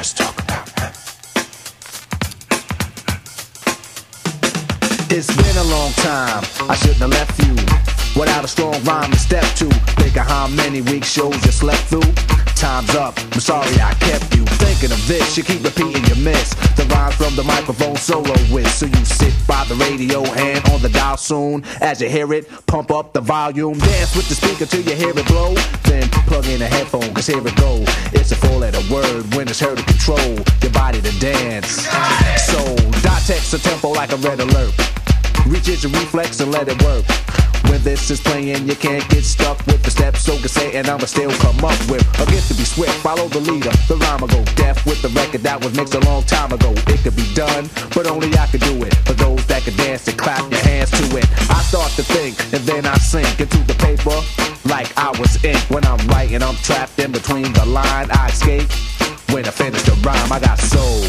It's been a long time, I shouldn't have left you without a strong rhyme to step to. Think of how many weak shows you slept through. Time's up, I'm sorry I kept you thinking of this. You keep repeating your miss the rhymes from the microphone solo with. So you sit by the radio, hand on the dial soon. As you hear it, pump up the volume. Dance with the speaker till you hear it blow. Then plug in a headphone, cause here it go. It's a four-letter word when it's heard to control your body to dance. So, dot text a tempo like a red alert. Reach your reflex and let it work. When this is playing, you can't get stuck with the steps. So can say, and I'ma still come up with a gift to be swift. Follow the leader, the rhyme will go deaf with the record that was mixed a long time ago. It could be done, but only I could do it. For those that can dance and clap your hands to it. I start to think, and then I sink into the paper like I was ink. When I'm writing, I'm trapped in between the line. I escape when I finish the rhyme. I got soul.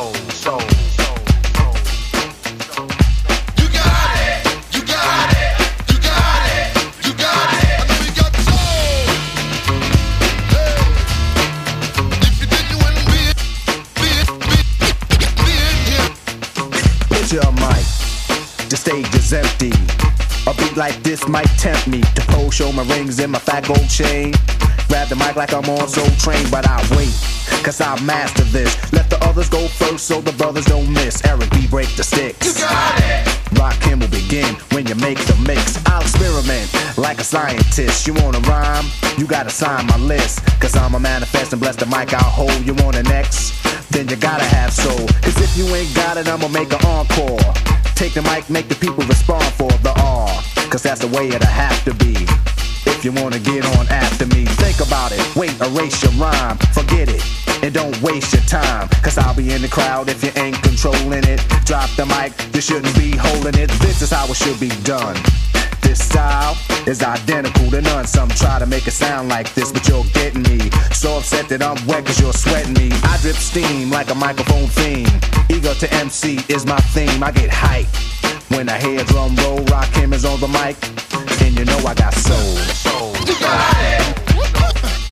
Your mic, the stage is empty. A beat like this might tempt me to pose, show my rings and my fat gold chain. Grab the mic like I'm on Soul Train, but I wait, cause I master this. Let the others go first so the brothers don't miss. Eric B, break the sticks. You got it! Rockin' will begin when you make the mix. I'll experiment like a scientist. You wanna rhyme? You gotta sign my list. Cause I'm a manifest and bless the mic I'll hold. You want an X? Then you gotta have soul. Cause if you ain't got it, I'ma make an encore. Take the mic, make the people respond for the R. Cause that's the way it'll have to be. If you wanna get on after me, think about it. Wait, erase your rhyme, forget it. And don't waste your time, cause I'll be in the crowd if you ain't controlling it. Drop the mic, you shouldn't be holding it. This is how it should be done. This style is identical to none. Some try to make it sound like this, but you're getting me so upset that I'm wet cause you're sweating me. I drip steam like a microphone theme. Ego to MC is my theme. I get hype when I hear drum roll. Rakim is on the mic, and you know I got soul. You got it!